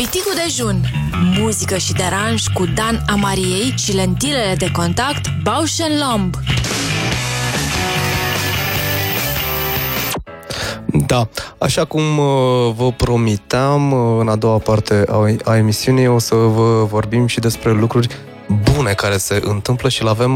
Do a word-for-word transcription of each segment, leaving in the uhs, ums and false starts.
Piticul dejun, muzică și deranj cu Dan Amariei și lentilele de contact Bausch and Lomb. Da, așa cum vă promiteam, în a doua parte a emisiunii o să vă vorbim și despre lucruri bune care se întâmplă și l-avem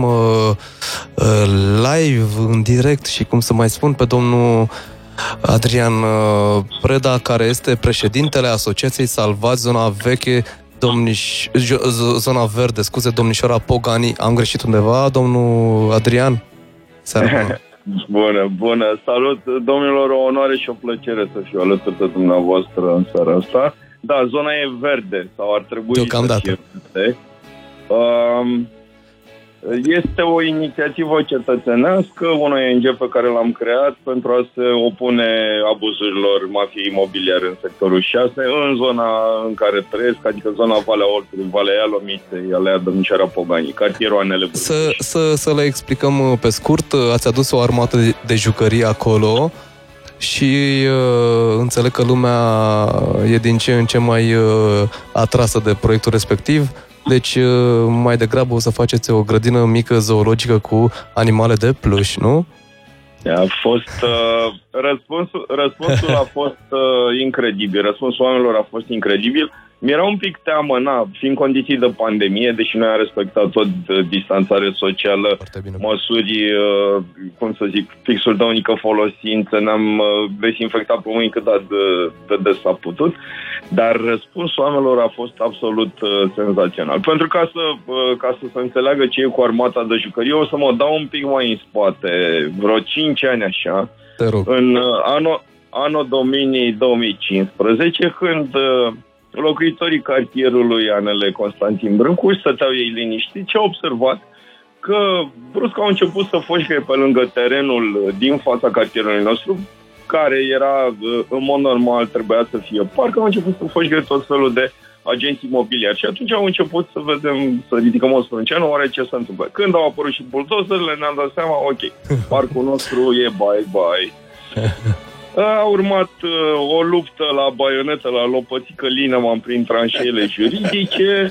live, în direct și, cum să mai spun, pe domnul Adrian Preda, care este președintele Asociației Salvați Zona Veche, domniș... Zona Verde, scuze, domnișoara Pogani. Am greșit undeva, domnul Adrian? Seara. Bună, bună. Salut, domnilor, o onoare și o plăcere să fiu alături de dumneavoastră în seara asta. Da, zona e verde, sau ar trebui deocamdată să fie verde. Um, Este o inițiativă cetățenească, un O N G pe care l-am creat pentru a se opune abuzurilor mafiei imobiliare în sectorul șase, în zona în care trăiesc, adică zona Valea Oltului, Valea Ialomitei, Alea Domnișoara Pogani, cartierul Anele Vârbiș. Să, să, să le explicăm pe scurt, ați adus o armată de, de jucării acolo și uh, înțeleg că lumea e din ce în ce mai uh, atrasă de proiectul respectiv. Deci, mai degrabă o să faceți o grădină mică zoologică cu animale de pluș, nu? A fost... Uh, răspunsul, răspunsul a fost uh, incredibil. Răspunsul oamenilor a fost incredibil. Mi-era un pic teamă, na, fiind condiții de pandemie, deși noi am respectat tot uh, distanțare socială, măsuri, uh, cum să zic, fixul de unică folosință, ne-am uh, desinfectat pe mâini cât de, de des s-a putut, dar răspunsul oamenilor a fost absolut uh, senzațional. Pentru ca să, uh, ca să se înțeleagă ce e cu armata de jucărie, o să mă dau un pic mai în spate, vreo cinci ani așa, în uh, anul, anul Dominii două mii cincisprezece, când... Uh, locuitorii cartierului Anele Constantin Brâncu stăteau ei liniștiți și au observat că brusc au început să foșgăie pe lângă terenul din fața cartierului nostru, care era, în mod normal, trebuia să fie parc, au început să foșgăie tot felul de agenți imobiliari. Și atunci au început să vedem, să ridicăm o sprânceană, oare ce se întâmplă. Când au apărut și buldozerele, ne-am dat seama, ok, parcul nostru e bye-bye. A urmat uh, o luptă la baionetă, la lopățică lină, prin tranșeele juridice.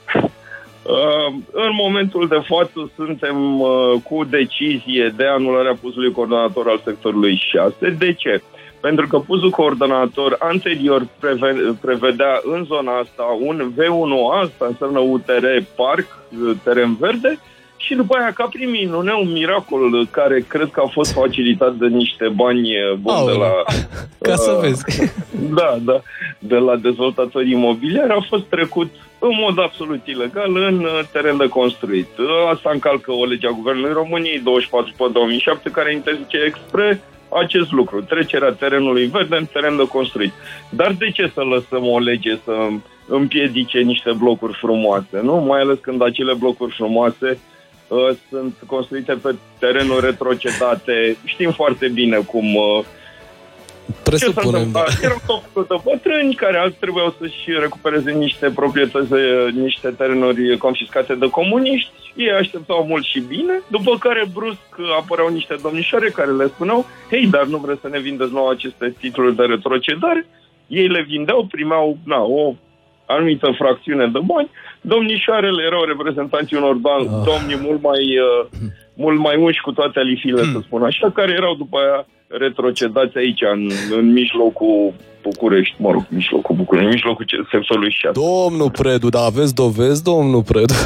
Uh, în momentul de față suntem uh, cu decizie de anularea puzului coordonator al sectorului șase. De ce? Pentru că puzul coordonator anterior preve- prevedea în zona asta un V unu A, asta înseamnă U T R Parc, teren verde, și după aia, ca prin minune, un miracol care cred că a fost facilitat de niște bani buni de la... Ca să vezi. Da, da. De la dezvoltatori imobiliari a fost trecut în mod absolut ilegal în teren de construit. Asta încalcă o lege a Guvernului României douăzeci și patru pe două mii șapte care interzice expres acest lucru, trecerea terenului verde în teren de construit. Dar de ce să lăsăm o lege să împiedice niște blocuri frumoase, nu? Mai ales când acele blocuri frumoase uh, sunt construite pe terenuri retrocedate. Știm foarte bine cum... Uh, Presupunem, da. Erau tot de bătrâni care alți trebuiau să-și recupereze niște proprietăți, niște terenuri confiscate de comuniști. Ei așteptau mult și bine, după care brusc apăreau niște domnișoare care le spuneau: hei, dar nu vreți să ne vindeți nouă aceste titluri de retrocedare? Ei le vindeau, primeau na, o anumită fracțiune de bani. Domnișoarele erau reprezentanții unor do- domni mult mai, uh, mult mai unși cu toate alifile, să spun așa, care erau după aia retrocedați aici, în, în mijlocul București, mă rog, în mijlocul București, în mijlocul sectorului șase. Domnul Predu, dar aveți dovezi, domnul Predu?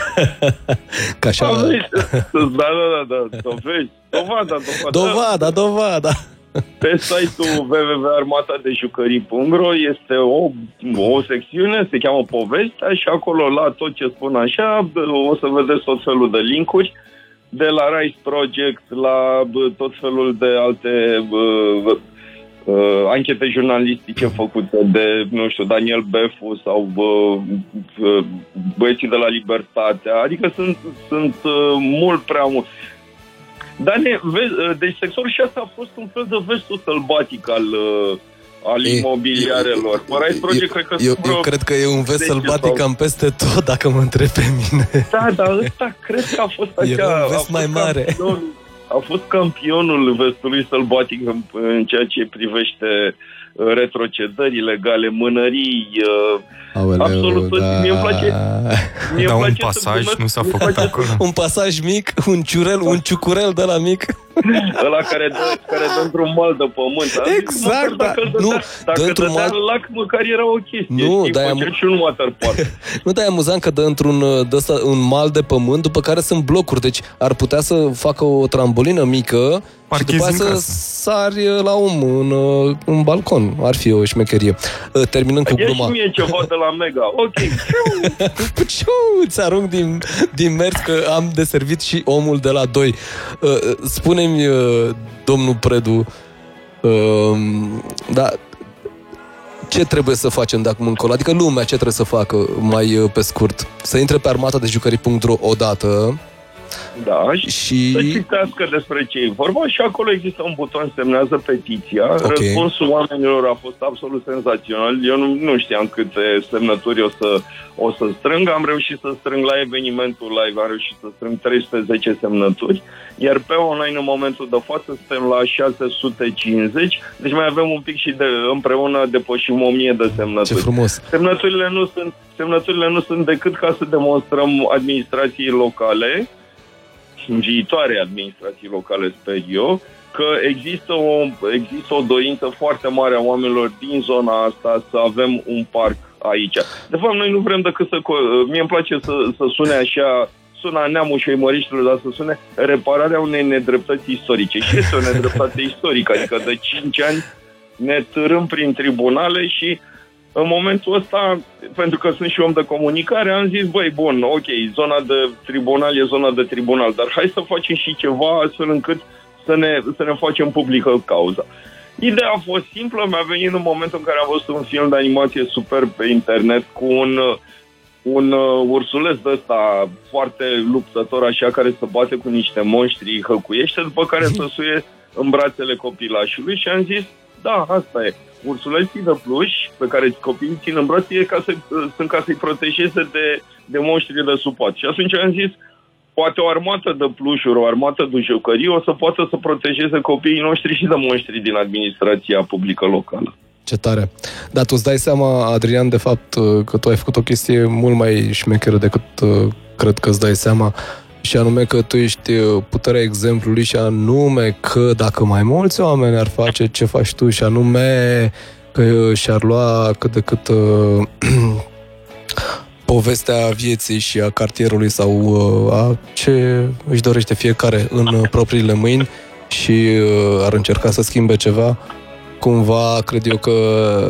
Ca așa... Aveți, da, da, da, da, dovezi, dovada, dovada. Dovada, dovada. Pe site-ul w w w punct armatadejucării punct r o este o, o secțiune, se cheamă Povestea, și acolo, la tot ce spun așa, o să vedeți tot felul de linkuri, de la Rise Project, la tot felul de alte uh, uh, anchete jurnalistice făcute de, nu știu, Daniel Befu sau uh, uh, băieții de la Libertatea. Adică sunt, sunt uh, mult prea mult. Dar ne, vezi, deci sectorul șase a fost un fel de vestul sălbatic al, al e, imobiliarelor. Rise Project, cred că eu, eu cred că e un vest sălbatic cam peste tot, dacă mă întreb pe mine. Da, dar ăsta cred că a fost acea... Era un vest mai mare. Campion, a fost campionul vestului sălbatic în, în ceea ce privește retrocedări ilegale, mânării, Aoleu, absolut tot. da. Mie îmi place, mie Dar îmi un place pasaj să nu s-a făcut acolo? Un pasaj mic, un ciurel, un ciucurel de la mic. Ăla care dă, care dă într-un mal de pământ. Exact, da. Nu, dacă dă într-un dădea mal... în lac, măcar era o chestie. Nu, știi, dar făcea am... și un waterpark. Nu, dar e amuzant că dă într-un dă un mal de pământ, după care sunt blocuri. Deci ar putea să facă o trambolină mică Parchezi și după aia să sari la om în, în balcon. Ar fi o șmecherie. Terminând cu gluma. Ia și mie ceva de la Mega. Ok. Îți arunc din, din mers că am deservit și omul de la doi. Spune-mi, domnul Predu, da, ce trebuie să facem de acum încolo? Adică lumea ce trebuie să facă mai pe scurt? Să intre pe armata de jucării punct ro odată. Da, și să citească despre ce e vorba și acolo există un buton, semnează petiția. Okay. Răspunsul oamenilor a fost absolut senzațional. Eu nu, nu știam câte semnături o să, o să strâng. Am reușit să strâng la evenimentul live, am reușit să strâng trei sute zece semnături, iar pe online în momentul de față suntem la șase sute cincizeci, deci mai avem un pic și de, împreună depășim o mie de semnături. Ce frumos! Semnăturile nu sunt, semnăturile nu sunt decât ca să demonstrăm administrației locale, viitoare administrații locale, sper eu, că există o, există o dorință foarte mare a oamenilor din zona asta să avem un parc aici. De fapt, noi nu vrem decât să... Mie îmi place să, să sune așa, sună neamul și măriștilor, dar să sune repararea unei nedreptăți istorice. Și este o nedreptate istorică, adică de cinci ani ne târâm prin tribunale și în momentul ăsta, pentru că sunt și om de comunicare, am zis, băi, bun, ok, zona de tribunal e zona de tribunal, dar hai să facem și ceva astfel încât să ne, să ne facem publică cauza. Ideea a fost simplă, mi-a venit în momentul în care am văzut un film de animație super pe internet cu un, un ursuleț de ăsta foarte luptător, așa, care se bate cu niște monștri, hăcuiește, după care se suie în brațele copilașului și am zis, da, asta e. Ursuleții de pluș pe care copiii țin în brațe e ca să, sunt ca să-i protejeze de, de monștri de supat. Și atunci am zis, poate o armată de plușuri, o armată de jucării o să poată să protejeze copiii noștri și de monștri din administrația publică locală. Ce tare! Dar tu îți dai seama, Adrian, de fapt, că tu ai făcut o chestie mult mai șmecheră decât cred că îți dai seama, și anume că tu ești puterea exemplului și anume că dacă mai mulți oameni ar face ce faci tu și anume că și-ar lua cât de cât uh, povestea vieții și a cartierului sau uh, a ce își dorește fiecare în uh, propriile mâini și uh, ar încerca să schimbe ceva, cumva cred eu că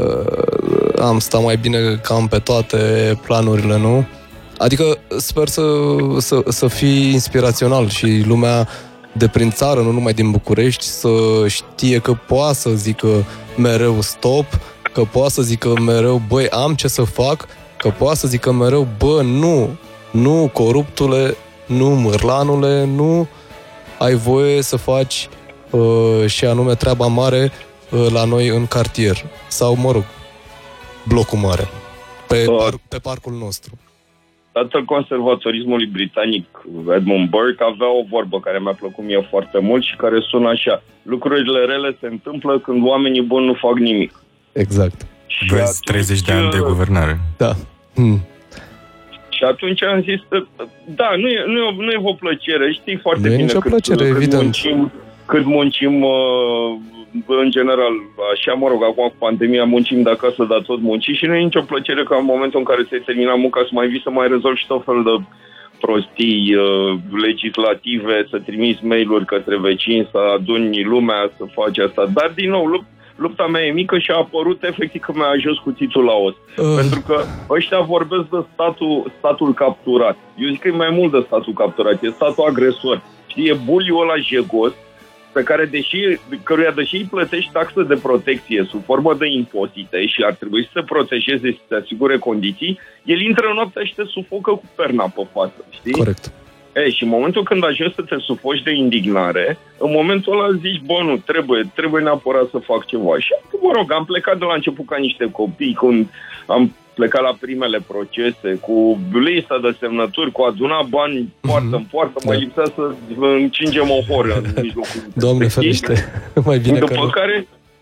am stat mai bine cam pe toate planurile, nu? Adică sper să, să, să fii inspirațional și lumea de prin țară, nu numai din București, să știe că poate să zică mereu stop, că poate să zică mereu, băi, am ce să fac, că poate să zică mereu, bă, nu, nu, coruptule, nu, mârlanule, nu ai voie să faci uh, și anume treaba mare uh, la noi în cartier. Sau, mă rog, blocul mare, pe, par, pe parcul nostru. Tatăl conservatorismului britanic, Edmund Burke, avea o vorbă care mi-a plăcut mie foarte mult și care sună așa: lucrurile rele se întâmplă când oamenii buni nu fac nimic. Exact. Și vezi treizeci de ani de guvernare. Da. Hmm. Și atunci am zis, da, nu e, nu e, nu e o plăcere, știi foarte nu bine cât, plăcere, cât evident. muncim, cât muncim uh, în general, așa, mă rog, acum cu pandemia muncim de acasă, dar tot munci și nu e nicio plăcere ca în momentul în care ți-ai terminat munca să mai vii să mai rezolvi și tot fel de prostii uh, legislative, să trimiți mail-uri către vecini, să aduni lumea, să faci asta. Dar, din nou, lupt, lupta mea e mică și a apărut efectiv că mi-a ajuns cuțitul la os. Uh. Pentru că ăștia vorbesc de statul, statul capturat. Eu zic că e mai mult de statul capturat, e statul agresor. Știi, e buliul ăla jegos, pe care, deși, căruia, deși îi plătești taxă de protecție sub formă de impozite și ar trebui să te protejeze și să te asigure condiții, el intră în noaptea și te sufocă cu perna pe față, știi? Corect. E, și în momentul când ajungi să te sufoci de indignare, în momentul ăla zici, bă, nu, trebuie, trebuie neapărat să fac ceva. Și, mă rog, am plecat de la început ca niște copii, când am plecat la primele procese, cu lista de semnături, cu aduna bani mm-hmm. poartă în poartă, da. Mai lipsea să încingem o horă în mijlocul. Doamne ferește, mai bine după că nu. care,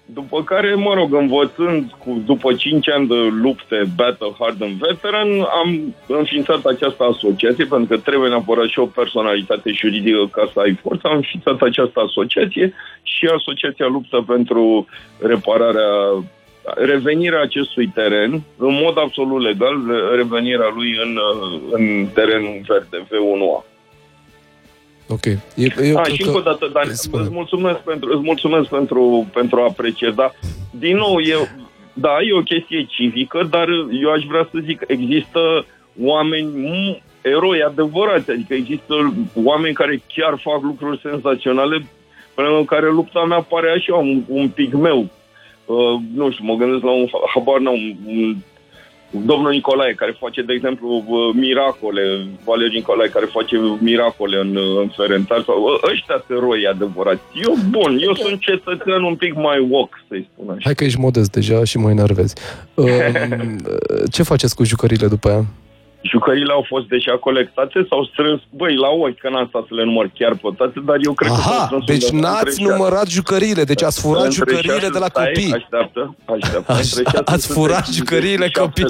După care, mă rog, învățând cu, după cinci ani de lupte Battle Hardened Veteran, am înființat această asociație, pentru că trebuie neapărat și o personalitate juridică ca să ai forță. Am înființat această asociație și Asociația luptă pentru repararea, revenirea acestui teren, în mod absolut legal, revenirea lui în, în terenul verde, V unu A. Ok. Eu, eu A, și încă o dată, Dan, îți mulțumesc pentru, îți mulțumesc pentru, pentru apreciere, dar, din nou, eu, da, e o chestie civică, dar eu aș vrea să zic, există oameni, eroi adevărați, adică există oameni care chiar fac lucruri senzaționale, pentru care lupta mea pare așa, un, un pigmeu. Uh, nu știu, mă gândesc la un habar, nu, un, un domnul Nicolae, care face, de exemplu, miracole, Valeriu Nicolae, care face miracole în, în Ferentar, sau ăștia sunt eroi adevărați. Eu, bun, eu sunt cetățean un pic mai woke, să-i spun așa. Hai că ești modest deja și mă enervezi. Ce faceți cu jucăriile după aia? Jucăriile au fost deja colectate, s-au strâns, băi, la ochi, că n-am stat să le număr chiar pe toate, dar eu cred Aha, că s-au strâns. deci n-ați numărat jucăriile, deci ați furat jucăriile de la copii. Așteaptă, așteaptă. Așa, ați furat jucăriile copii.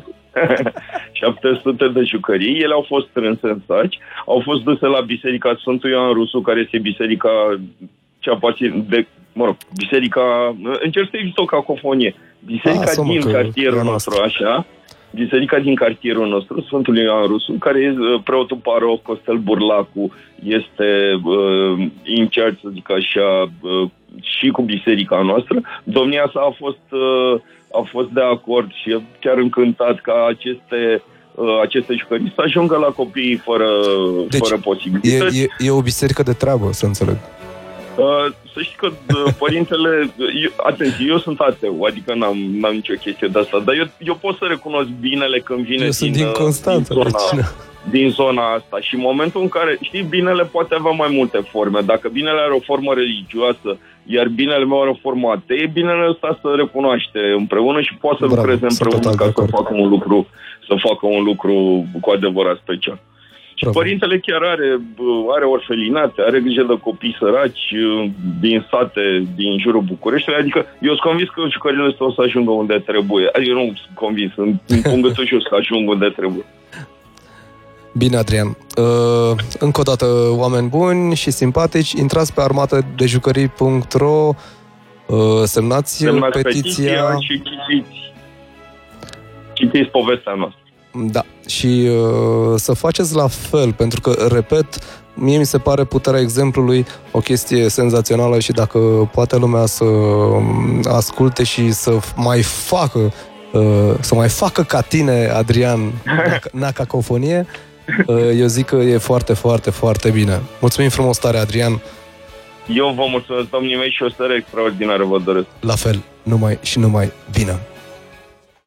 șapte sute de jucării, ele au fost strânse în saci, au fost duse la Biserica Sfântul Ioan Rusu, care este biserica ce aparține de, mă rog, biserica, încerc să evit o cacofonie, biserica A, din cartierul nostru, așa, biserica din cartierul nostru, Sfântul Ioan Rusu, care e preotul paroh Costel Burlacu, este uh, in charge, să zic așa, uh, și cu biserica noastră. Domnia sa a fost, uh, a fost de acord și e chiar încântat ca aceste, uh, aceste jucării să ajungă la copiii fără, deci, fără posibilități. E, e, e o biserică de treabă, să înțeleg. Uh, să știi că uh, părintele, eu, atenție, eu sunt ateu, adică n-am, n-am nicio chestie de asta, dar eu, eu pot să recunosc binele când vine eu din, sunt din Constanța, din, zona, din zona asta. Și în momentul în care, știi, binele poate avea mai multe forme. Dacă binele are o formă religioasă, iar binele meu are o formă atee, binele ăsta să recunoaște împreună și poate să Bravo, lucreze împreună ca să facă un lucru, să facă un lucru cu adevărat special. Și Bravo. Părintele chiar are, are orfelinate, are grijă de copii săraci din sate, din jurul Bucureștiului, adică eu sunt convins că jucările astea o să ajungă unde trebuie. Adică eu nu sunt convins, sunt împungătușos că ajung unde trebuie. Bine, Adrian. Uh, încă o dată, oameni buni și simpatici, intrați pe armatadejucării punct ro, uh, semnați, semnați petiția, petiția și citiți, citiți povestea noastră. Da, și uh, să faceți la fel, pentru că, repet, mie mi se pare puterea exemplului o chestie senzațională și dacă poate lumea să asculte și să mai facă, uh, să mai facă ca tine, Adrian, n-a cacofonie, uh, eu zic că e foarte, foarte, foarte bine. Mulțumim frumos tare, Adrian. Eu vă mulțumesc, domnii mei, și o seară extraordinară vă doresc. La fel, numai și numai bine.